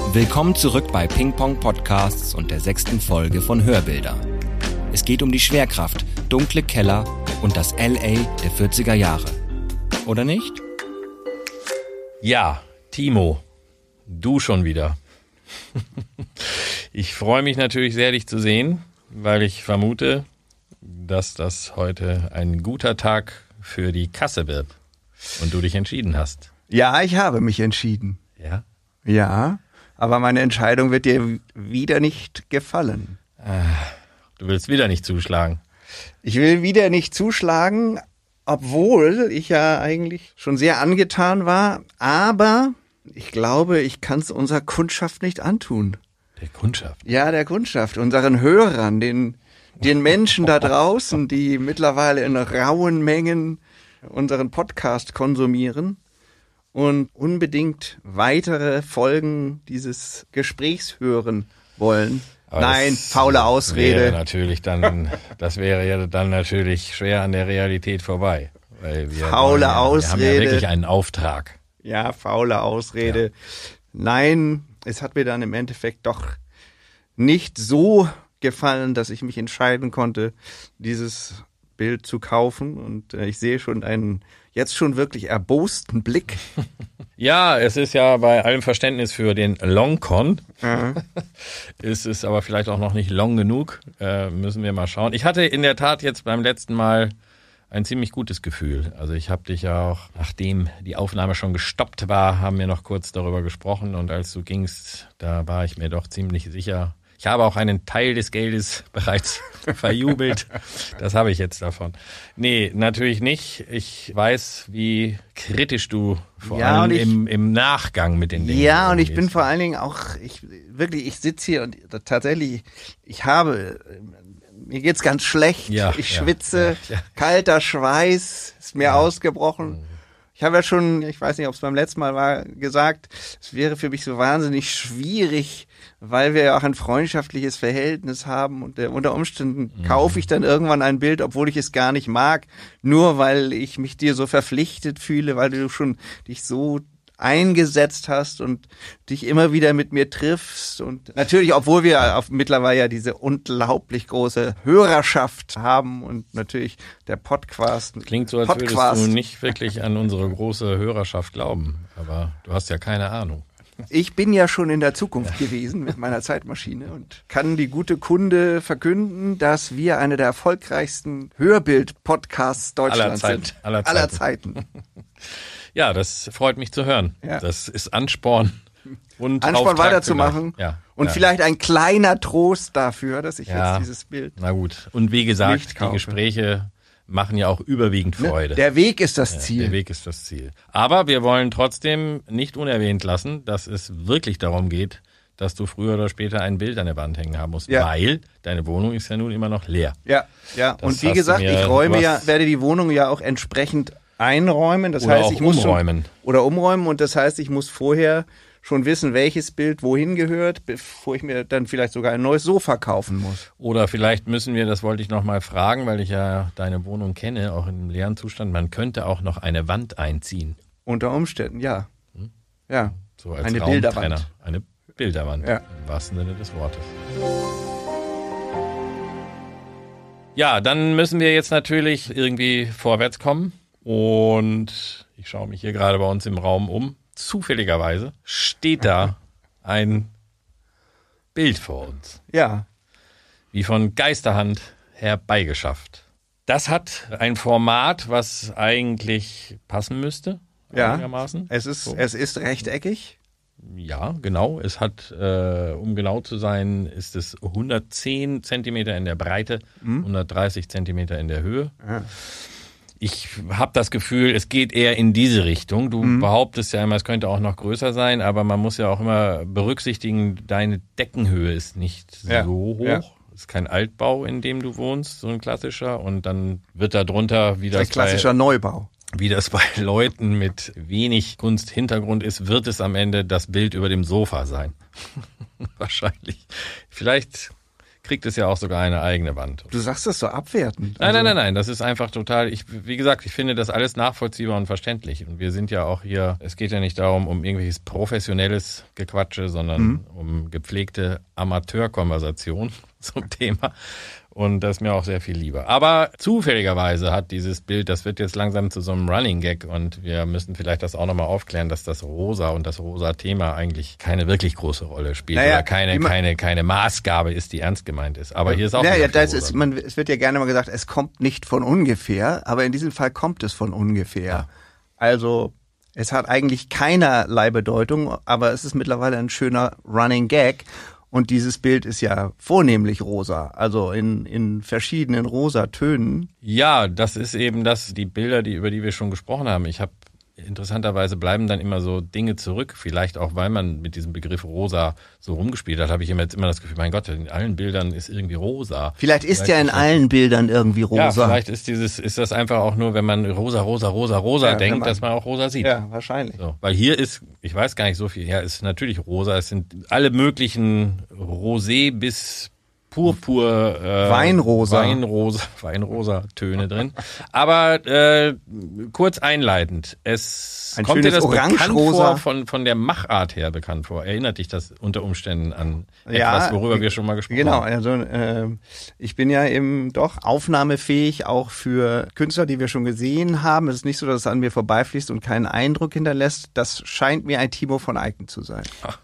Willkommen zurück bei Ping Pong Podcasts und der 6. Folge von Hörbilder. Es geht um die Schwerkraft, dunkle Keller und das LA der 40er Jahre. Oder nicht? Ja, Timo, du schon wieder. Ich freue mich natürlich sehr, dich zu sehen, weil ich vermute, dass das heute ein guter Tag für die Kasse wird und du dich entschieden hast. Ja, ich habe mich entschieden. Ja? Ja, aber meine Entscheidung wird dir wieder nicht gefallen. Du willst wieder nicht zuschlagen. Ich will wieder nicht zuschlagen, obwohl ich ja eigentlich schon sehr angetan war, aber ich glaube, ich kann es unserer Kundschaft nicht antun. Der Kundschaft? Ja, der Kundschaft, unseren Hörern, den Menschen da draußen, die mittlerweile in rauen Mengen unseren Podcast konsumieren und unbedingt weitere Folgen dieses Gesprächs hören wollen. Aber nein, faule Ausrede. Das wäre ja dann natürlich schwer an der Realität vorbei. Weil faule Ausrede. Wir haben ja wirklich einen Auftrag. Ja, faule Ausrede. Ja. Nein, es hat mir dann im Endeffekt doch nicht so gefallen, dass ich mich entscheiden konnte, dieses Bild zu kaufen. Und ich sehe schon einen jetzt schon wirklich erbosten Blick. Ja, es ist ja bei allem Verständnis für den Longcon. Es ist aber vielleicht auch noch nicht long genug. Müssen wir mal schauen. Ich hatte in der Tat jetzt beim letzten Mal ein ziemlich gutes Gefühl. Also ich habe dich ja auch, nachdem die Aufnahme schon gestoppt war, haben wir noch kurz darüber gesprochen. Und als du gingst, da war ich mir doch ziemlich sicher. Ich habe auch einen Teil des Geldes bereits verjubelt. Das habe ich jetzt davon. Nee, natürlich nicht. Ich weiß, wie kritisch du vor allem im Nachgang mit den Dingen Ja, und umgehst. Ich bin vor allen Dingen auch, ich sitze hier und tatsächlich, mir geht's ganz schlecht. Ja, ich schwitze, kalter Schweiß ist mir ausgebrochen. Ich habe ja schon, ich weiß nicht, ob es beim letzten Mal war, gesagt, es wäre für mich so wahnsinnig schwierig, weil wir ja auch ein freundschaftliches Verhältnis haben und unter Umständen kaufe ich dann irgendwann ein Bild, obwohl ich es gar nicht mag, nur weil ich mich dir so verpflichtet fühle, weil du schon dich so eingesetzt hast und dich immer wieder mit mir triffst und natürlich, obwohl wir mittlerweile ja diese unglaublich große Hörerschaft haben und natürlich der Podcast. Klingt so, als würdest du nicht wirklich an unsere große Hörerschaft glauben, aber du hast ja keine Ahnung. Ich bin ja schon in der Zukunft gewesen mit meiner Zeitmaschine und kann die gute Kunde verkünden, dass wir eine der erfolgreichsten Hörbild-Podcasts Deutschlands sind. Aller Zeiten. Ja, das freut mich zu hören. Ja. Das ist Ansporn und Auftrag weiterzumachen. Ja. Und vielleicht ein kleiner Trost dafür, dass ich jetzt dieses Bild. Na gut. Und wie gesagt, die Gespräche machen ja auch überwiegend Freude. Der Weg ist das Ziel. Der Weg ist das Ziel. Aber wir wollen trotzdem nicht unerwähnt lassen, dass es wirklich darum geht, dass du früher oder später ein Bild an der Wand hängen haben musst, weil deine Wohnung ist ja nun immer noch leer. Ja. Und wie gesagt, ich werde die Wohnung ja auch entsprechend einräumen. Das heißt, ich muss umräumen. Und das heißt, ich muss vorher schon wissen, welches Bild wohin gehört, bevor ich mir dann vielleicht sogar ein neues Sofa kaufen muss. Oder vielleicht müssen wir, das wollte ich noch mal fragen, weil ich ja deine Wohnung kenne, auch im leeren Zustand, man könnte auch noch eine Wand einziehen. Unter Umständen, ja. Ja. So als eine Bilderwand. Eine Bilderwand, im wahrsten Sinne des Wortes. Ja, dann müssen wir jetzt natürlich irgendwie vorwärts kommen. Und ich schaue mich hier gerade bei uns im Raum um. Zufälligerweise steht da ein Bild vor uns. Ja. Wie von Geisterhand herbeigeschafft. Das hat ein Format, was eigentlich passen müsste. Einigermaßen. Es ist rechteckig. Ja, genau. Es hat, um genau zu sein, ist es 110 Zentimeter in der Breite, 130 Zentimeter in der Höhe. Ja. Ich habe das Gefühl, es geht eher in diese Richtung. Du behauptest ja immer, es könnte auch noch größer sein, aber man muss ja auch immer berücksichtigen, deine Deckenhöhe ist nicht so hoch. Ja. Es ist kein Altbau, in dem du wohnst, so ein klassischer. Und dann wird da drunter, wie das ein klassischer Neubau. Wie das bei Leuten mit wenig Kunsthintergrund ist, wird es am Ende das Bild über dem Sofa sein. Wahrscheinlich. Vielleicht kriegt es ja auch sogar eine eigene Wand. Du sagst das so abwertend. Nein, das ist einfach total, wie gesagt, ich finde das alles nachvollziehbar und verständlich. Und wir sind ja auch hier, es geht ja nicht darum, um irgendwelches professionelles Gequatsche, sondern um gepflegte Amateurkonversation zum Thema. Und das ist mir auch sehr viel lieber. Aber zufälligerweise hat dieses Bild, das wird jetzt langsam zu so einem Running Gag und wir müssen vielleicht das auch nochmal aufklären, dass das Rosa und das Rosa-Thema eigentlich keine wirklich große Rolle spielt oder keine Maßgabe ist, die ernst gemeint ist. Aber hier ist auch es wird ja gerne mal gesagt, es kommt nicht von ungefähr, aber in diesem Fall kommt es von ungefähr. Ja. Also es hat eigentlich keinerlei Bedeutung, aber es ist mittlerweile ein schöner Running Gag. Und dieses Bild ist ja vornehmlich rosa, also in verschiedenen rosa Tönen. Ja, das ist eben die Bilder, über die wir schon gesprochen haben. Interessanterweise bleiben dann immer so Dinge zurück, vielleicht auch, weil man mit diesem Begriff rosa so rumgespielt hat, habe ich jetzt immer das Gefühl, mein Gott, in allen Bildern ist irgendwie rosa. Vielleicht ist ja in allen Bildern irgendwie rosa. Ja, vielleicht ist das einfach auch nur, wenn man rosa denkt, dass man auch rosa sieht. Ja, wahrscheinlich. So, weil hier ist, ich weiß gar nicht so viel, ja, ist natürlich rosa, es sind alle möglichen Rosé bis Purpur, Weinrosa Töne drin. Aber kurz einleitend, es kommt dir das bekannt vor, von der Machart her bekannt vor. Erinnert dich das unter Umständen an etwas, worüber wir schon mal gesprochen haben? Genau, also ich bin ja eben doch aufnahmefähig, auch für Künstler, die wir schon gesehen haben. Es ist nicht so, dass es an mir vorbeifließt und keinen Eindruck hinterlässt. Das scheint mir ein Timo von Eicken zu sein. Ach.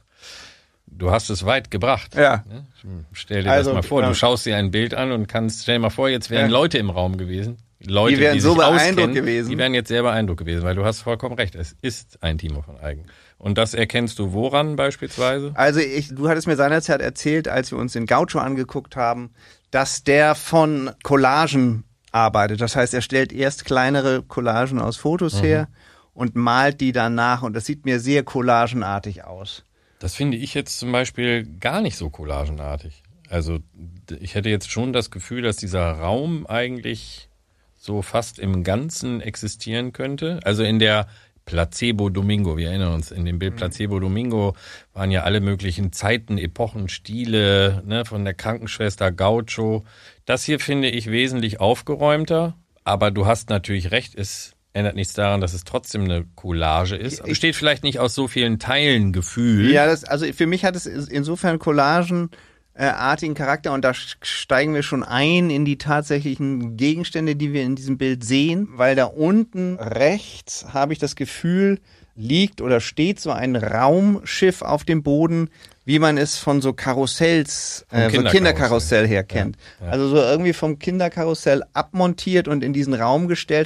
Du hast es weit gebracht. Ja. Stell dir das mal vor. Du schaust dir ein Bild an und stell dir mal vor, jetzt wären Leute im Raum gewesen. Leute, die wären so beeindruckt gewesen. Die wären jetzt sehr beeindruckt gewesen, weil du hast vollkommen recht. Es ist ein Timo von Eicken. Und das erkennst du woran beispielsweise? Also du hattest mir seinerzeit erzählt, als wir uns den Gaucho angeguckt haben, dass der von Collagen arbeitet. Das heißt, er stellt erst kleinere Collagen aus Fotos her und malt die dann nach. Und das sieht mir sehr collagenartig aus. Das finde ich jetzt zum Beispiel gar nicht so collagenartig. Also ich hätte jetzt schon das Gefühl, dass dieser Raum eigentlich so fast im Ganzen existieren könnte. Also in der Placebo Domingo, wir erinnern uns, in dem Bild Placebo Domingo waren ja alle möglichen Zeiten, Epochen, Stile, ne, von der Krankenschwester Gaucho. Das hier finde ich wesentlich aufgeräumter, aber du hast natürlich recht, es ändert nichts daran, dass es trotzdem eine Collage ist. Besteht vielleicht nicht aus so vielen Teilen Gefühl. Ja, also für mich hat es insofern collagenartigen Charakter und da steigen wir schon ein in die tatsächlichen Gegenstände, die wir in diesem Bild sehen, weil da unten rechts habe ich das Gefühl, liegt oder steht so ein Raumschiff auf dem Boden, wie man es von so Karussells, so Kinderkarussell her kennt. Ja. Also so irgendwie vom Kinderkarussell abmontiert und in diesen Raum gestellt,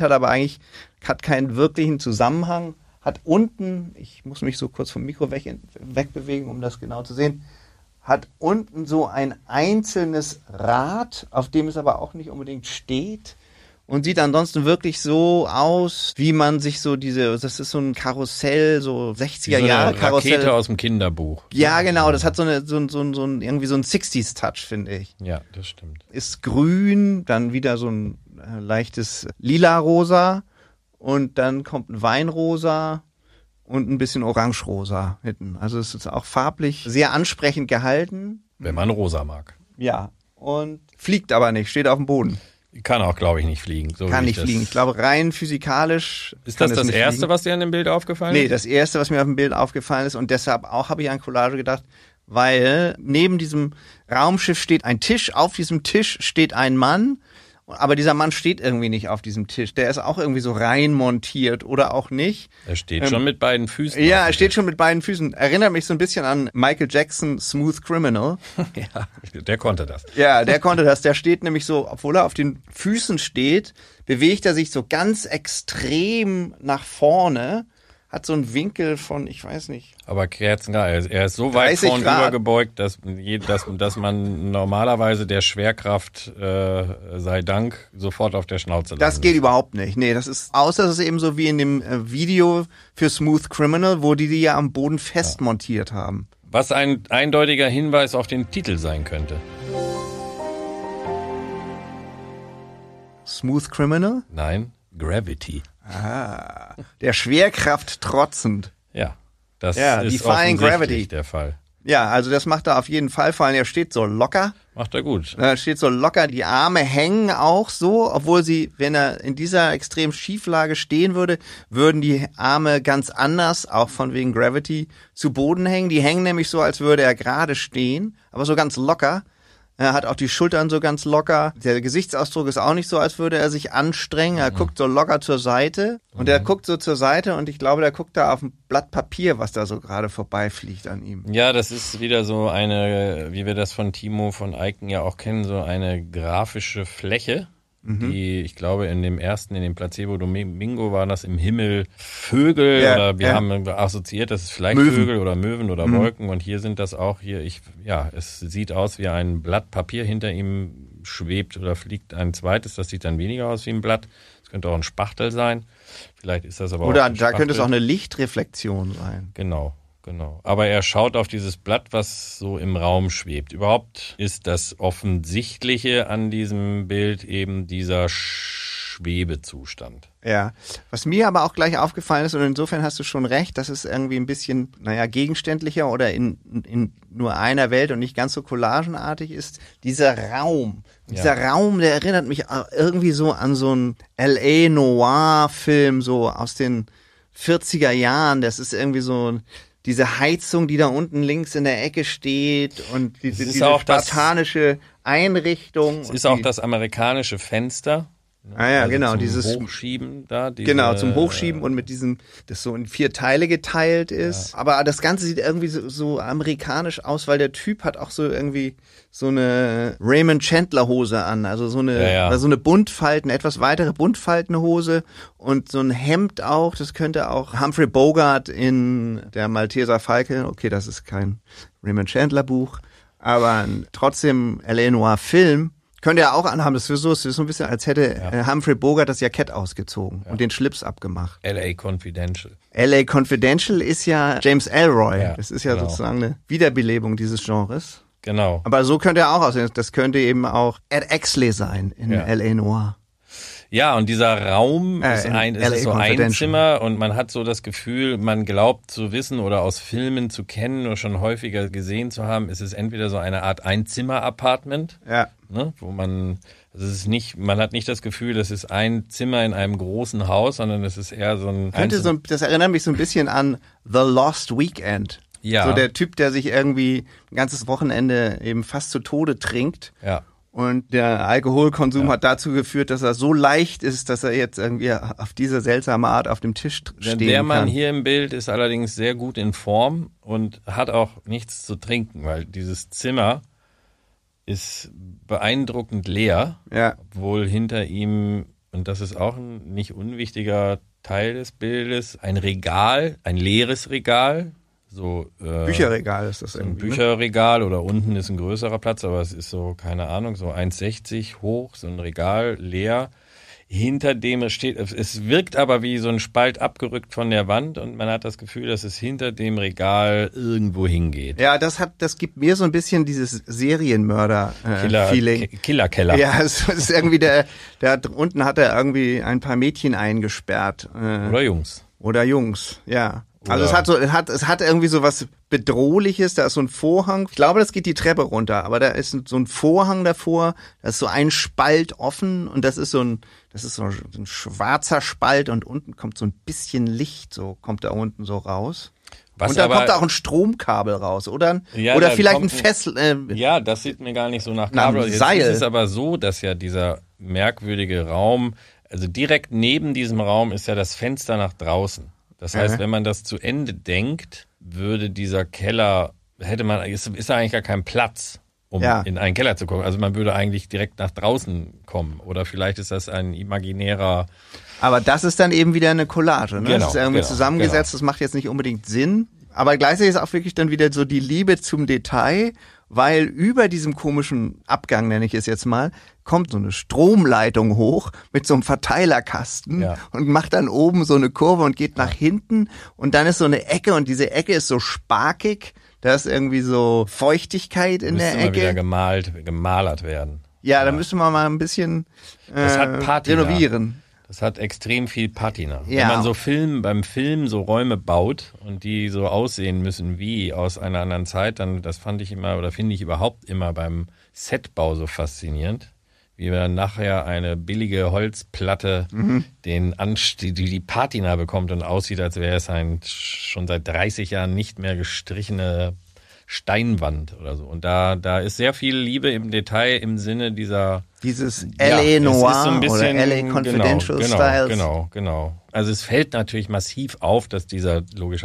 hat keinen wirklichen Zusammenhang, hat unten, ich muss mich so kurz vom Mikro wegbewegen, um das genau zu sehen, hat unten so ein einzelnes Rad, auf dem es aber auch nicht unbedingt steht. Und sieht ansonsten wirklich so aus, wie man sich das ist so ein Karussell, so 60er Jahre Karussell. Rakete aus dem Kinderbuch. Ja, genau, das hat so irgendwie so ein 60s-Touch, finde ich. Ja, das stimmt. Ist grün, dann wieder so ein leichtes Lila-Rosa und dann kommt ein Weinrosa und ein bisschen Orange-Rosa hinten. Also es ist auch farblich sehr ansprechend gehalten. Wenn man rosa mag. Ja, und fliegt aber nicht, steht auf dem Boden. Kann auch, glaube ich, nicht fliegen. Kann nicht fliegen. Ich glaube, rein physikalisch. Ist das das Erste, was dir an dem Bild aufgefallen ist? Nee, das Erste, was mir auf dem Bild aufgefallen ist. Und deshalb auch habe ich an Collage gedacht, weil neben diesem Raumschiff steht ein Tisch. Auf diesem Tisch steht ein Mann. Aber dieser Mann steht irgendwie nicht auf diesem Tisch. Der ist auch irgendwie so rein montiert oder auch nicht. Er steht schon mit beiden Füßen. Ja, er steht schon mit beiden Füßen. Erinnert mich so ein bisschen an Michael Jackson, Smooth Criminal. Ja, der konnte das. Ja, der konnte das. Der steht nämlich so, obwohl er auf den Füßen steht, bewegt er sich so ganz extrem nach vorne. Hat so einen Winkel von, ich weiß nicht. Aber kerzengeil. Er ist so weit vornüber gebeugt, dass man normalerweise der Schwerkraft sei Dank sofort auf der Schnauze landet. Das geht überhaupt nicht. Nee, das ist, außer es ist eben so wie in dem Video für Smooth Criminal, wo die ja am Boden fest montiert haben. Was ein eindeutiger Hinweis auf den Titel sein könnte. Smooth Criminal? Nein, Gravity. Der Schwerkraft trotzend. Ja, das ist offensichtlich der Fall. Ja, also das macht er auf jeden Fall, vor allem er steht so locker. Macht er gut. Er steht so locker, die Arme hängen auch so, obwohl sie, wenn er in dieser extremen Schieflage stehen würde, würden die Arme ganz anders, auch von wegen Gravity, zu Boden hängen. Die hängen nämlich so, als würde er gerade stehen, aber so ganz locker. Er hat auch die Schultern so ganz locker. Der Gesichtsausdruck ist auch nicht so, als würde er sich anstrengen. Er guckt so locker zur Seite. Und er guckt so zur Seite und ich glaube, der guckt da auf ein Blatt Papier, was da so gerade vorbeifliegt an ihm. Ja, das ist wieder so eine, wie wir das von Timo von Eiken ja auch kennen, so eine grafische Fläche. Die, ich glaube, in dem Placebo Domingo waren das im Himmel Vögel oder wir haben assoziiert, das ist vielleicht Möwen. Vögel oder Möwen oder Wolken und hier sind das auch es sieht aus wie ein Blatt Papier, hinter ihm schwebt oder fliegt ein zweites, das sieht dann weniger aus wie ein Blatt. Das könnte auch ein Spachtel sein. Vielleicht ist das aber oder auch ein da könnte es auch eine Lichtreflexion sein. Genau. Aber er schaut auf dieses Blatt, was so im Raum schwebt. Überhaupt ist das Offensichtliche an diesem Bild eben dieser Schwebezustand. Ja, was mir aber auch gleich aufgefallen ist, und insofern hast du schon recht, dass es irgendwie ein bisschen, gegenständlicher oder in nur einer Welt und nicht ganz so collagenartig ist, dieser Raum. Dieser Raum, der erinnert mich irgendwie so an so einen L.A. Noir-Film, so aus den 40er Jahren. Das ist irgendwie so diese Heizung, die da unten links in der Ecke steht und diese spartanische Einrichtung. Es ist auch das amerikanische Fenster. Genau. Zum dieses Hochschieben da. Zum Hochschieben und mit diesem, das so in 4 Teile geteilt ist. Ja. Aber das Ganze sieht irgendwie so amerikanisch aus, weil der Typ hat auch so irgendwie so eine Raymond Chandler Hose an. Also so eine, so eine etwas weitere Buntfaltenhose und so ein Hemd auch. Das könnte auch Humphrey Bogart in der Malteser Falke. Okay, das ist kein Raymond Chandler Buch, aber trotzdem L.A. Noir Film. Könnte er auch anhaben, das ist so ein bisschen, als hätte Humphrey Bogart das Jackett ausgezogen und den Schlips abgemacht. L.A. Confidential. L.A. Confidential ist ja James Ellroy. Ja, das ist ja sozusagen eine Wiederbelebung dieses Genres. Genau. Aber so könnte er auch aussehen. Das könnte eben auch Ed Exley sein in L.A. Noir. Ja, und dieser Raum ist so ein Zimmer und man hat so das Gefühl, man glaubt zu wissen oder aus Filmen zu kennen oder schon häufiger gesehen zu haben, es ist entweder so eine Art Einzimmer-Apartment, wo man hat nicht das Gefühl, das ist ein Zimmer in einem großen Haus, sondern es ist eher so ein... Das erinnert mich so ein bisschen an The Lost Weekend. Ja. So der Typ, der sich irgendwie ein ganzes Wochenende eben fast zu Tode trinkt. Ja. Und der Alkoholkonsum hat dazu geführt, dass er so leicht ist, dass er jetzt irgendwie auf diese seltsame Art auf dem Tisch stehen kann. Der Mann hier im Bild ist allerdings sehr gut in Form und hat auch nichts zu trinken, weil dieses Zimmer ist beeindruckend leer, obwohl hinter ihm, und das ist auch ein nicht unwichtiger Teil des Bildes, ein leeres Regal. Bücherregal ist das irgendwie. Ein Bücherregal oder unten ist ein größerer Platz, aber es ist so, keine Ahnung, so 1,60 hoch, so ein Regal leer. Hinter dem steht, es wirkt aber wie so ein Spalt abgerückt von der Wand und man hat das Gefühl, dass es hinter dem Regal irgendwo hingeht. Ja, das gibt mir so ein bisschen dieses Serienmörder-Feeling. Killerkeller. Ja, es ist irgendwie unten hat er irgendwie ein paar Mädchen eingesperrt. Oder Jungs, ja. Also es hat irgendwie so was Bedrohliches, da ist so ein Vorhang. Ich glaube, das geht die Treppe runter, aber da ist so ein Vorhang davor, da ist so ein Spalt offen und das ist so ein schwarzer Spalt und unten kommt so ein bisschen Licht, so kommt da unten so raus. Und dann kommt da auch ein Stromkabel raus, oder? Ja, oder vielleicht ein Fessel. Ja, das sieht mir gar nicht so nach Kabel aus. Jetzt ist es aber so, dass ja dieser merkwürdige Raum, also direkt neben diesem Raum ist ja das Fenster nach draußen. Das heißt, wenn man das zu Ende denkt, würde dieser Keller, ist da eigentlich gar kein Platz, um in einen Keller zu kommen. Also man würde eigentlich direkt nach draußen kommen. Oder vielleicht ist das ein imaginärer... Aber das ist dann eben wieder eine Collage, ne? Das ist irgendwie zusammengesetzt, das macht jetzt nicht unbedingt Sinn. Aber gleichzeitig ist auch wirklich dann wieder so die Liebe zum Detail, weil über diesem komischen Abgang, nenne ich es jetzt mal, kommt so eine Stromleitung hoch mit so einem Verteilerkasten und macht dann oben so eine Kurve und geht nach hinten und dann ist so eine Ecke und diese Ecke ist so sparkig, da ist irgendwie so Feuchtigkeit in der Ecke. Müsste mal wieder gemalert werden. Ja, da müsste man mal ein bisschen renovieren. Das hat extrem viel Patina. Ja. Wenn man so beim Film so Räume baut und die so aussehen müssen wie aus einer anderen Zeit, dann das finde ich überhaupt immer beim Setbau so faszinierend, wie man nachher eine billige Holzplatte die Patina bekommt und aussieht, als wäre es ein schon seit 30 Jahren nicht mehr gestrichene Steinwand oder so. Und da ist sehr viel Liebe im Detail im Sinne dieses LA Noir so ein bisschen, oder LA Confidential Styles. Genau. Also es fällt natürlich massiv auf, dass dieser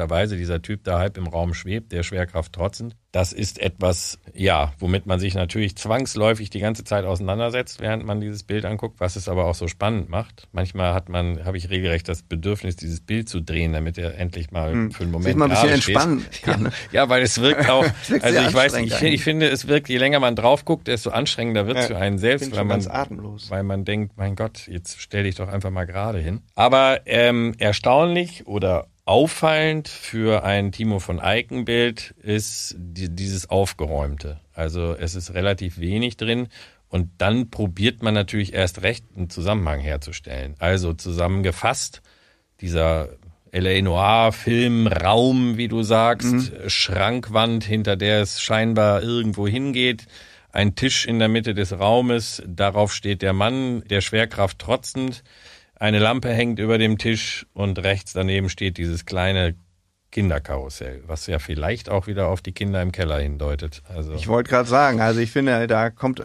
Typ da halb im Raum schwebt, der Schwerkraft trotzend. Das ist etwas, womit man sich natürlich zwangsläufig die ganze Zeit auseinandersetzt, während man dieses Bild anguckt, was es aber auch so spannend macht. Manchmal habe ich regelrecht das Bedürfnis, dieses Bild zu drehen, damit er endlich mal für einen Moment sich mal ein bisschen entspannen kann. Ja, weil es wirkt auch, also ich weiß nicht, ich finde, es wirkt, je länger man drauf guckt, desto anstrengender wird es für einen selbst, weil man denkt, mein Gott, jetzt stell dich doch einfach mal gerade hin. Aber erstaunlich oder auffallend für ein Timo von Eycken-Bild ist dieses Aufgeräumte. Also es ist relativ wenig drin und dann probiert man natürlich erst recht, einen Zusammenhang herzustellen. Also zusammengefasst, dieser LA Noir-Film, Raum, wie du sagst, Schrankwand, hinter der es scheinbar irgendwo hingeht, ein Tisch in der Mitte des Raumes, darauf steht der Mann, der Schwerkraft trotzend, eine Lampe hängt über dem Tisch und rechts daneben steht dieses kleine Kinderkarussell, was ja vielleicht auch wieder auf die Kinder im Keller hindeutet. Also ich wollte gerade sagen, also ich finde, da kommt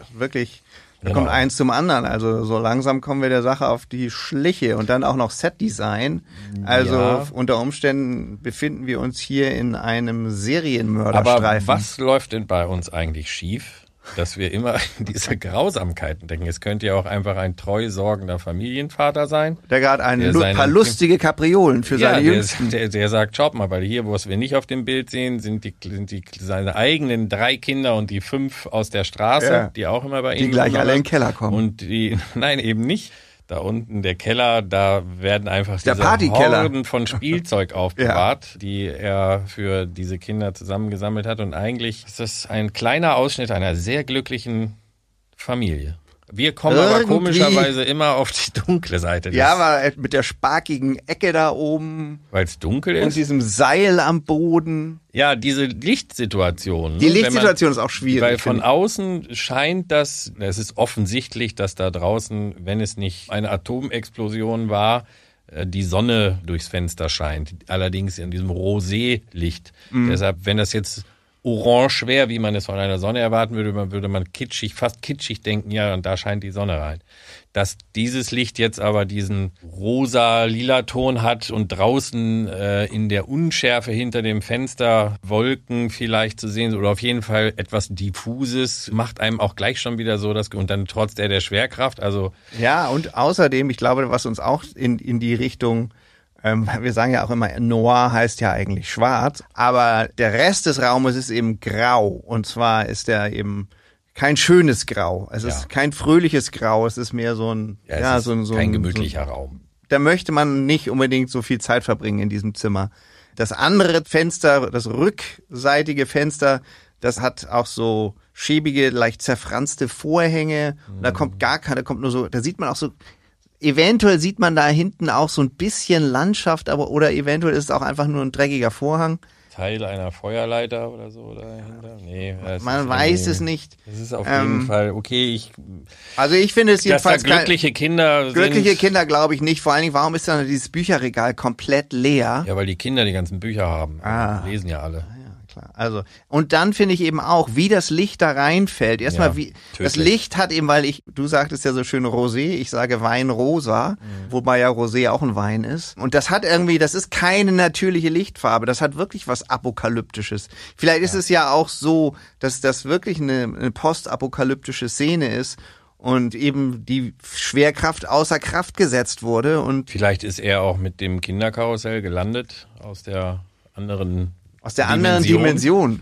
eins zum anderen. Also so langsam kommen wir der Sache auf die Schliche und dann auch noch Setdesign. Also unter Umständen befinden wir uns hier in einem Serienmörderstreifen. Aber was läuft denn bei uns eigentlich schief? Dass wir immer in diese Grausamkeiten denken. Es könnte ja auch einfach ein treu sorgender Familienvater sein. Der gerade ein paar lustige Kapriolen für seine Jüngsten. Der sagt, schaut mal, weil hier, was wir nicht auf dem Bild sehen, sind seine eigenen 3 Kinder und die 5 aus der Straße, die auch immer bei ihm die gleich alle in den Keller kommen. Und nein, eben nicht. Da unten der Keller, da werden einfach diese Horden von Spielzeug aufbewahrt, die er für diese Kinder zusammengesammelt hat. Und eigentlich ist das ein kleiner Ausschnitt einer sehr glücklichen Familie. Wir kommen aber komischerweise immer auf die dunkle Seite. Ja, aber mit der sparkigen Ecke da oben. Weil es dunkel ist. Und diesem Seil am Boden. Ja, diese Lichtsituation. Die Lichtsituation ist auch schwierig. Weil von außen scheint es ist offensichtlich, dass da draußen, wenn es nicht eine Atomexplosion war, die Sonne durchs Fenster scheint. Allerdings in diesem Rosé-Licht. Deshalb, wenn das jetzt orange wäre, wie man es von einer Sonne erwarten würde, würde man fast kitschig denken, ja, und da scheint die Sonne rein. Dass dieses Licht jetzt aber diesen rosa-lila Ton hat und draußen in der Unschärfe hinter dem Fenster Wolken vielleicht zu sehen oder auf jeden Fall etwas Diffuses, macht einem auch gleich schon wieder so, und dann trotz der Schwerkraft, also. Ja, und außerdem, ich glaube, was uns auch in die Richtung, wir sagen ja auch immer, Noir heißt ja eigentlich schwarz, aber der Rest des Raumes ist eben grau. Und zwar ist der eben kein schönes Grau. Es ist kein fröhliches Grau. Es ist mehr so ein, kein gemütlicher Raum. Da möchte man nicht unbedingt so viel Zeit verbringen in diesem Zimmer. Das andere Fenster, das rückseitige Fenster, das hat auch so schäbige, leicht zerfranste Vorhänge. Und da kommt da sieht man auch so, eventuell sieht man da hinten auch so ein bisschen Landschaft, oder eventuell ist es auch einfach nur ein dreckiger Vorhang. Teil einer Feuerleiter oder so dahinter? Nee, man weiß es nicht. Das ist auf jeden Fall okay. Also ich finde es jedenfalls glückliche Kinder glaube ich nicht. Vor allen Dingen, warum ist dann dieses Bücherregal komplett leer? Ja, weil die Kinder die ganzen Bücher haben. Die lesen ja alle. Klar. Also, und dann finde ich eben auch, wie das Licht da reinfällt. Erstmal, das Licht hat eben, du sagtest ja so schön Rosé, ich sage Weinrosa, wobei ja Rosé auch ein Wein ist. Und das hat irgendwie, das ist keine natürliche Lichtfarbe, das hat wirklich was Apokalyptisches. Vielleicht ist es ja auch so, dass das wirklich eine postapokalyptische Szene ist und eben die Schwerkraft außer Kraft gesetzt wurde. Und vielleicht ist er auch mit dem Kinderkarussell gelandet aus der anderen Dimension.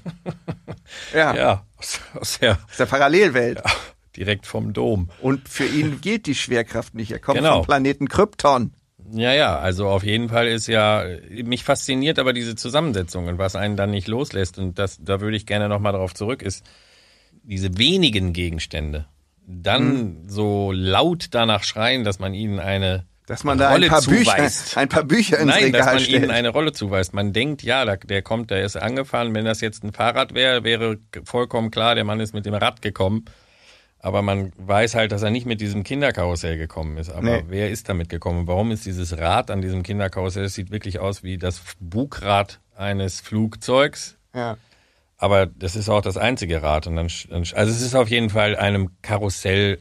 Ja, aus der Parallelwelt. Ja, direkt vom Dom. Und für ihn gilt die Schwerkraft nicht. Er kommt vom Planeten Krypton. Ja, also auf jeden Fall ist mich fasziniert aber diese Zusammensetzung und was einen dann nicht loslässt. Und da würde ich gerne nochmal drauf zurück, ist diese wenigen Gegenstände dann so laut danach schreien, dass man ihnen eine Dass man da ein paar Bücher ins Regal dass man stellt. ihnen eine Rolle zuweist. Man denkt, ja, der ist angefahren. Wenn das jetzt ein Fahrrad wäre vollkommen klar, der Mann ist mit dem Rad gekommen. Aber man weiß halt, dass er nicht mit diesem Kinderkarussell gekommen ist. Aber wer ist damit gekommen? Warum ist dieses Rad an diesem Kinderkarussell? Es sieht wirklich aus wie das Bugrad eines Flugzeugs. Ja. Aber das ist auch das einzige Rad. Und also es ist auf jeden Fall einem Karussell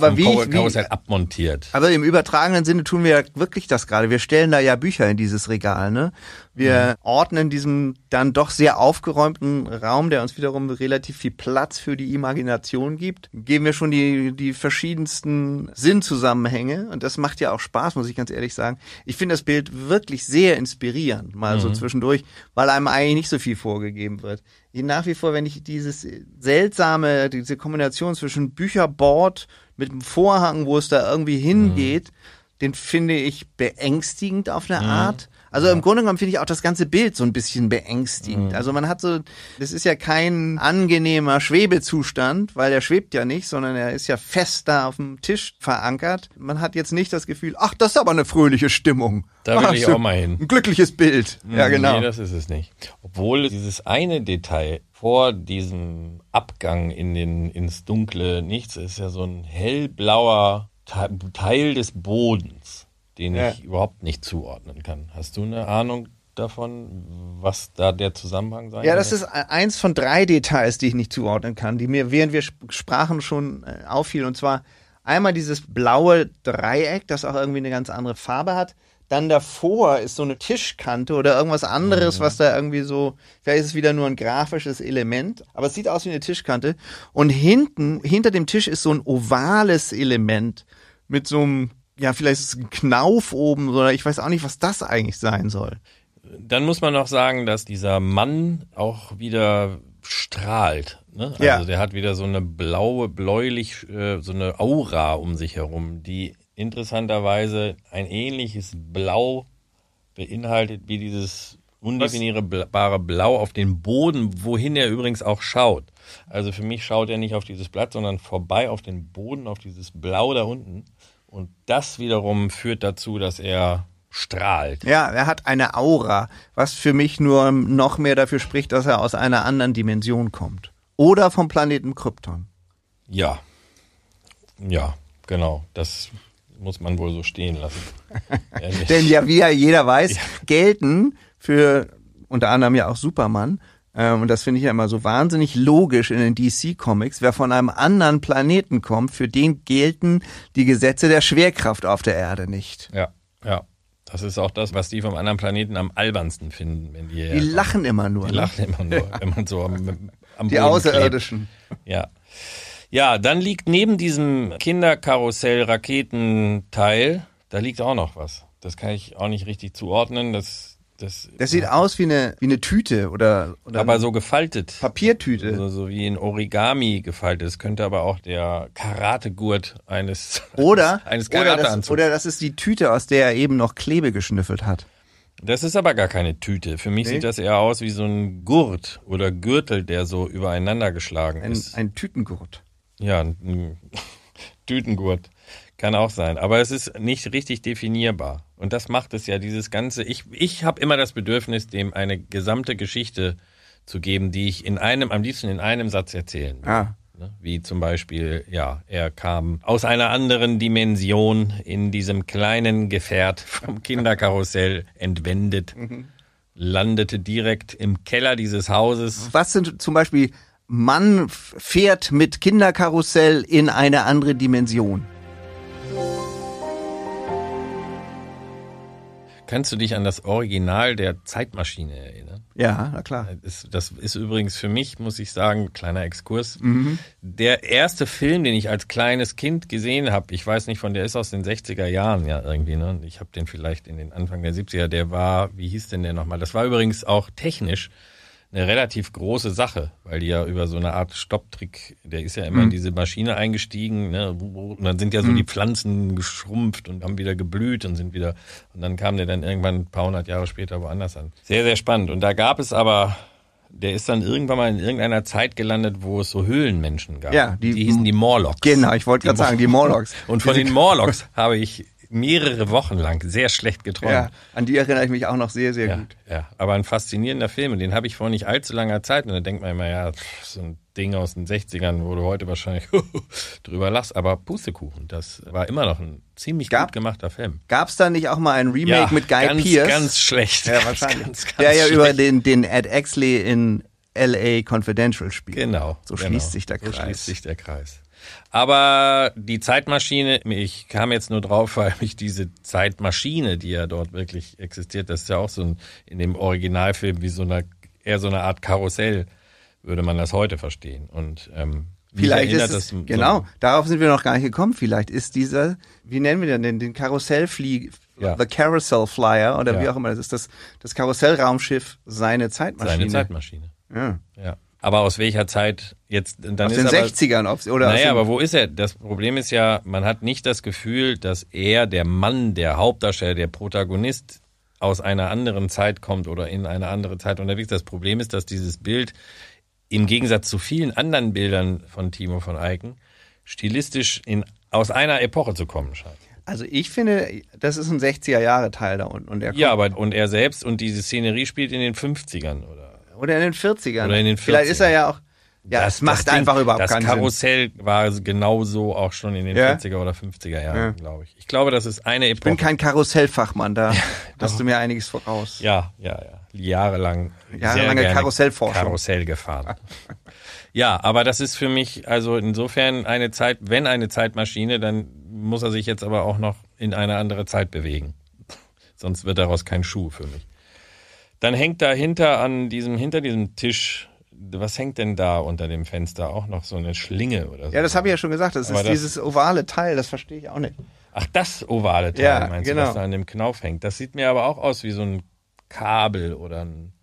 abmontiert. Aber im übertragenen Sinne tun wir ja wirklich das gerade. Wir stellen da ja Bücher in dieses Regal, ne? Wir ordnen diesem dann doch sehr aufgeräumten Raum, der uns wiederum relativ viel Platz für die Imagination gibt, geben wir schon die verschiedensten Sinnzusammenhänge. Und das macht ja auch Spaß, muss ich ganz ehrlich sagen. Ich finde das Bild wirklich sehr inspirierend, mal so zwischendurch, weil einem eigentlich nicht so viel vorgegeben wird. Nach wie vor, wenn ich diese Kombination zwischen Bücherboard mit einem Vorhang, wo es da irgendwie hingeht, den finde ich beängstigend auf eine Art. Also im Grunde genommen finde ich auch das ganze Bild so ein bisschen beängstigend. Also man hat das ist ja kein angenehmer Schwebezustand, weil der schwebt ja nicht, sondern er ist ja fest da auf dem Tisch verankert. Man hat jetzt nicht das Gefühl, ach, das ist aber eine fröhliche Stimmung. Da will ich auch mal hin. Ein glückliches Bild. Ja, genau. Nee, das ist es nicht. Obwohl dieses eine Detail vor diesem Abgang ins Dunkle nichts ist ja so ein hellblauer Teil des Bodens, den ich überhaupt nicht zuordnen kann. Hast du eine Ahnung davon, was da der Zusammenhang sein Ja, das ist eins von 3 Details, die ich nicht zuordnen kann, die mir, während wir sprachen, schon auffielen. Und zwar einmal dieses blaue Dreieck, das auch irgendwie eine ganz andere Farbe hat. Dann davor ist so eine Tischkante oder irgendwas anderes, was da irgendwie so, vielleicht ist es wieder nur ein grafisches Element, aber es sieht aus wie eine Tischkante. Und hinter dem Tisch ist so ein ovales Element mit so einem, ja, vielleicht ist es ein Knauf oben oder ich weiß auch nicht, was das eigentlich sein soll. Dann muss man noch sagen, dass dieser Mann auch wieder strahlt. Ne? Also Ja. der hat wieder so eine bläulich, so eine Aura um sich herum, die interessanterweise ein ähnliches Blau beinhaltet wie dieses undefinierbare Blau auf den Boden, wohin er übrigens auch schaut. Also für mich schaut er nicht auf dieses Blatt, sondern vorbei auf den Boden, auf dieses Blau da unten. Und das wiederum führt dazu, dass er strahlt. Ja, er hat eine Aura, was für mich nur noch mehr dafür spricht, dass er aus einer anderen Dimension kommt. Oder vom Planeten Krypton. Ja, genau. Das muss man wohl so stehen lassen. Ehrlich. Denn ja, wie ja jeder weiß, gelten für unter anderem ja auch Superman, und das finde ich ja immer so wahnsinnig logisch in den DC-Comics, wer von einem anderen Planeten kommt, für den gelten die Gesetze der Schwerkraft auf der Erde nicht. Ja. Das ist auch das, was die vom anderen Planeten am albernsten finden, wenn die Die lachen immer nur. Die lachen immer nur, wenn man so am Die Boden Außerirdischen. klebt. Ja, dann liegt neben diesem Kinderkarussell-Raketenteil, da liegt auch noch was. Das kann ich auch nicht richtig zuordnen. Das sieht aus wie eine Tüte oder aber so gefaltet. Papiertüte. So wie in Origami gefaltet. Es könnte aber auch der Karategurt eines Karateanzugs. Oder das ist die Tüte, aus der er eben noch Klebe geschnüffelt hat. Das ist aber gar keine Tüte. Für mich sieht das eher aus wie so ein Gurt oder Gürtel, der so übereinander geschlagen ist. Ein Tütengurt. Ja, ein Tütengurt. Kann auch sein. Aber es ist nicht richtig definierbar. Und das macht es ja, dieses Ganze. Ich habe immer das Bedürfnis, dem eine gesamte Geschichte zu geben, die ich am liebsten in einem Satz erzählen will. Ah. Wie zum Beispiel, er kam aus einer anderen Dimension in diesem kleinen Gefährt vom Kinderkarussell entwendet, landete direkt im Keller dieses Hauses. Was sind zum Beispiel, Mann fährt mit Kinderkarussell in eine andere Dimension? Kannst du dich an das Original der Zeitmaschine erinnern? Ja, na klar. Das ist übrigens für mich, muss ich sagen, kleiner Exkurs, der erste Film, den ich als kleines Kind gesehen habe, ich weiß nicht, der ist aus den 60er Jahren ja irgendwie, ne? Ich habe den vielleicht in den Anfang der 70er, der war, wie hieß denn der nochmal? Das war übrigens auch technisch eine relativ große Sache, weil die ja über so eine Art Stopptrick, der ist ja immer in diese Maschine eingestiegen, ne? Und dann sind ja so die Pflanzen geschrumpft und haben wieder geblüht und dann kam der dann irgendwann ein paar hundert Jahre später woanders an. Sehr, sehr spannend. Und da gab es aber, der ist dann irgendwann mal in irgendeiner Zeit gelandet, wo es so Höhlenmenschen gab. Ja, die hießen die Morlocks. Genau, ich wollte gerade sagen, die Morlocks. Und von den Morlocks habe ich mehrere Wochen lang sehr schlecht geträumt. Ja, an die erinnere ich mich auch noch sehr, sehr Ja, gut. ja, aber ein faszinierender Film und den habe ich vor nicht allzu langer Zeit und dann denkt man immer, ja, so ein Ding aus den 60ern, wo du heute wahrscheinlich drüber lachst, aber Pustekuchen, das war immer noch ein ziemlich gut gemachter Film. Gab es da nicht auch mal ein Remake mit Guy ganz, Pearce? Ganz schlecht. Ja, wahrscheinlich. Ganz der ja schlecht. über den Ed Exley in L.A. Confidential spielt. Genau. So schließt sich der Kreis. So schließt sich der Kreis. Aber die Zeitmaschine, ich kam jetzt nur drauf, weil mich diese Zeitmaschine, die ja dort wirklich existiert, das ist ja auch so in dem Originalfilm wie eher so eine Art Karussell, würde man das heute verstehen. Und vielleicht ist es, genau, darauf sind wir noch gar nicht gekommen. Vielleicht ist dieser, wie nennen wir den Karussellflieg, The Carousel Flyer oder wie auch immer, das ist das Karussellraumschiff seine Zeitmaschine. Seine Zeitmaschine. Ja. Aber aus welcher Zeit jetzt? Dann aus ist den aber, 60ern. Oder naja, aber wo ist er? Das Problem ist ja, man hat nicht das Gefühl, dass er, der Mann, der Hauptdarsteller, der Protagonist aus einer anderen Zeit kommt oder in eine andere Zeit unterwegs. Das Problem ist, dass dieses Bild im Gegensatz zu vielen anderen Bildern von Timo von Eicken stilistisch aus einer Epoche zu kommen scheint. Also ich finde, das ist ein 60er-Jahre-Teil da unten. Und und er selbst und diese Szenerie spielt in den 50ern oder in den 40ern. Oder in den 40ern. Vielleicht ist er ja auch. Ja, es macht einfach überhaupt keinen Sinn. Das Karussell war genauso auch schon in den 40er oder 50er Jahren, glaube ich. Ich glaube, das ist eine Epoche. Ich bin kein Karussellfachmann, da hast du mir einiges voraus. Ja. Jahrelange Karussellforschung. Karussell gefahren. Ja, aber das ist für mich also insofern wenn eine Zeitmaschine, dann muss er sich jetzt aber auch noch in eine andere Zeit bewegen. Sonst wird daraus kein Schuh für mich. Dann hängt da hinter diesem Tisch, was hängt denn da unter dem Fenster? Auch noch so eine Schlinge oder so? Ja, das habe ich ja schon gesagt. Das ist dieses ovale Teil, das verstehe ich auch nicht. Ach, das ovale Teil meinst du, was da an dem Knauf hängt? Das sieht mir aber auch aus wie so ein Kabel oder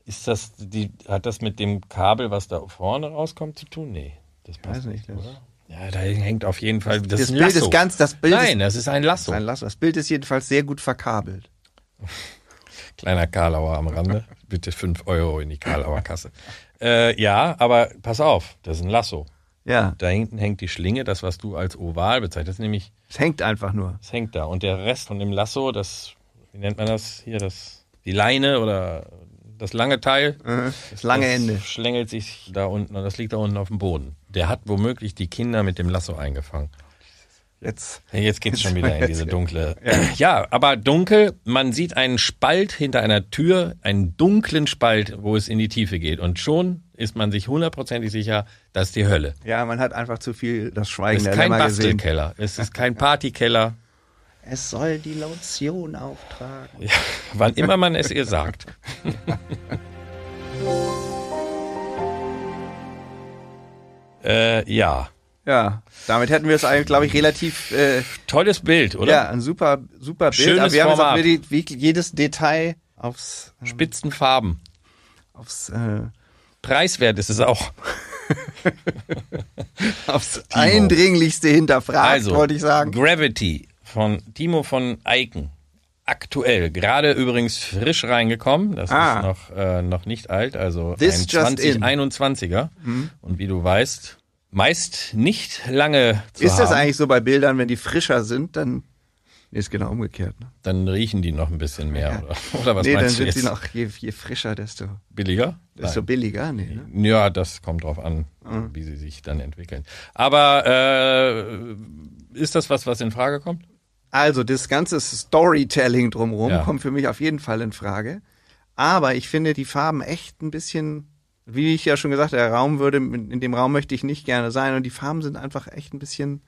hat das mit dem Kabel, was da vorne rauskommt, zu tun? Nee, das passt nicht, oder? Ja, da hängt auf jeden Fall das Bild ist Nein, das ist ein Lasso. Das Bild ist jedenfalls sehr gut verkabelt. Kleiner Karlauer am Rande. Bitte 5 € in die Karlauer Kasse. Ja, aber pass auf, das ist ein Lasso. Ja. Da hinten hängt die Schlinge, das, was du als oval bezeichnest, nämlich. Es hängt einfach nur. Es hängt da. Und der Rest von dem Lasso, wie nennt man das hier? Die Leine oder das lange Teil. Das lange Ende. Schlängelt sich da unten und das liegt da unten auf dem Boden. Der hat womöglich die Kinder mit dem Lasso eingefangen. Jetzt geht's schon wieder in diese dunkle. Ja, aber dunkel. Man sieht einen Spalt hinter einer Tür, einen dunklen Spalt, wo es in die Tiefe geht. Und schon ist man sich 100%ig sicher, das ist die Hölle. Ja, man hat einfach zu viel das Schweigen der Lämmer gesehen. Es ist kein Bastelkeller. Es ist kein Partykeller. Es soll die Lotion auftragen. Ja, wann immer man es ihr sagt. Ja. Ja, damit hätten wir es eigentlich, glaube ich, relativ... tolles Bild, oder? Ja, ein super Bild. Schönes aber wir haben Format. Jetzt wie jedes Detail aufs... Spitzenfarben. Aufs... Preiswert ist es auch. Aufs Eindringlichste hinterfragt, wollte ich sagen. Gravity von Timo von Eicken. Aktuell, gerade übrigens frisch reingekommen. Das ist noch nicht alt, also ein 2021er. Und wie du weißt, meist nicht lange zu haben. Ist das eigentlich so bei Bildern, wenn die frischer sind, dann ist genau umgekehrt. Ne? Dann riechen die noch ein bisschen mehr, oder was meinst du jetzt? Nee, dann sind sie noch, je frischer, desto... Billiger? Desto billiger, nee. Ne? Ja, das kommt drauf an, wie sie sich dann entwickeln. Aber ist das was in Frage kommt? Also das ganze Storytelling drumherum kommt für mich auf jeden Fall in Frage. Aber ich finde die Farben echt ein bisschen, wie ich ja schon gesagt habe, in dem Raum möchte ich nicht gerne sein. Und die Farben sind einfach echt ein bisschen,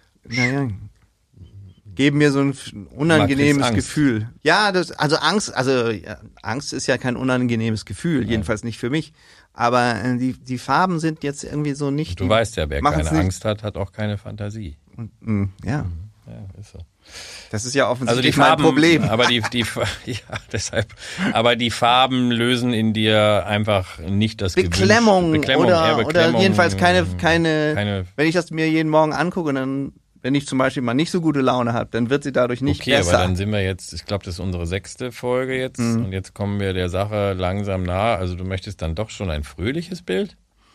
geben mir so ein unangenehmes Gefühl. Ja, Angst ist ja kein unangenehmes Gefühl, jedenfalls nicht für mich. Aber die Farben sind jetzt irgendwie so nicht. Du weißt ja, wer keine Angst hat auch keine Fantasie. Und, ja, ist so. Das ist ja offensichtlich mein Problem. Aber deshalb. Aber die Farben lösen in dir einfach nicht das Beklemmung oder jedenfalls keine. Wenn ich das mir jeden Morgen angucke und dann, wenn ich zum Beispiel mal nicht so gute Laune habe, dann wird sie dadurch nicht besser. Okay, aber dann sind wir jetzt, ich glaube, das ist unsere 6. Folge jetzt und jetzt kommen wir der Sache langsam nahe. Also du möchtest dann doch schon ein fröhliches Bild?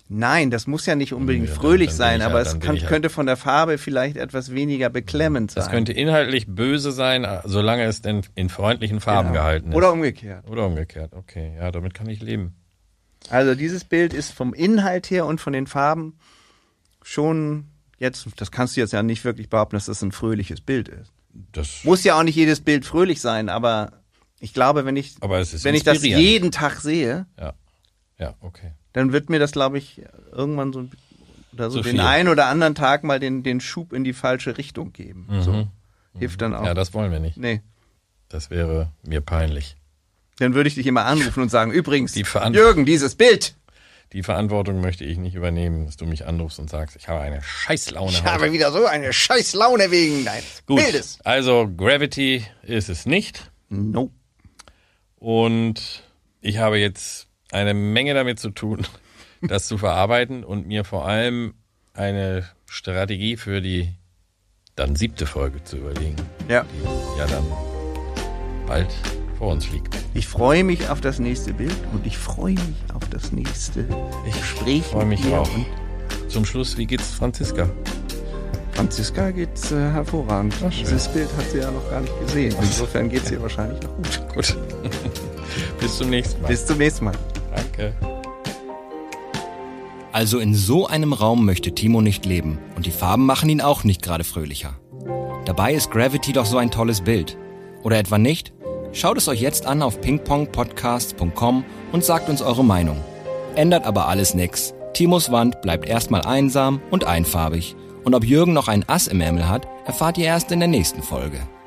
Nein, das muss ja nicht unbedingt Ja, fröhlich dann sein, bin ich aber halt- es dann bin ich halt- könnte von der Farbe vielleicht etwas weniger beklemmend sein. Das könnte inhaltlich böse sein, solange es denn in freundlichen Farben Genau. gehalten ist. Oder umgekehrt. Oder umgekehrt, okay. Ja, damit kann ich leben. Also dieses Bild ist vom Inhalt her und von den Farben schon jetzt, das kannst du jetzt ja nicht wirklich behaupten, dass das ein fröhliches Bild ist. Das, Muss ja auch nicht jedes Bild fröhlich sein, aber ich glaube, wenn ich aber es ist das inspirierend. jeden Tag sehe, Ja, okay. dann wird mir das, glaube ich, irgendwann so oder so Zu den viel. einen oder anderen Tag mal den Schub in die falsche Richtung geben. So. Hilft dann auch. Ja, das wollen wir nicht. Nee. Das wäre mir peinlich. Dann würde ich dich immer anrufen und sagen, übrigens, Die Veran- Jürgen, dieses Bild. Die Verantwortung möchte ich nicht übernehmen, dass du mich anrufst und sagst, ich habe eine Scheißlaune Ich heute. habe wieder so eine scheiß Laune wegen deines Gut, Bildes. also Gravity ist es nicht. No. Und ich habe jetzt eine Menge damit zu tun, das zu verarbeiten und mir vor allem eine Strategie für die dann 7. Folge zu überlegen, Ja. die ja dann bald vor uns liegt. Ich freue mich auf das nächste Bild und ich freue mich auf das nächste Gespräch. freue mich mit dir. auch. Und Zum Schluss, wie geht's Franziska? Franziska geht's hervorragend. Ach, schön. Dieses Bild hat sie ja noch gar nicht gesehen. Insofern geht's ihr wahrscheinlich noch gut. Gut. Bis zum nächsten Mal. Bis zum nächsten Mal. Danke. Also in so einem Raum möchte Timo nicht leben und die Farben machen ihn auch nicht gerade fröhlicher. Dabei ist Gravity doch so ein tolles Bild. Oder etwa nicht? Schaut es euch jetzt an auf pingpongpodcast.com und sagt uns eure Meinung. Ändert aber alles nix. Timos Wand bleibt erstmal einsam und einfarbig. Und ob Jürgen noch ein Ass im Ärmel hat, erfahrt ihr erst in der nächsten Folge.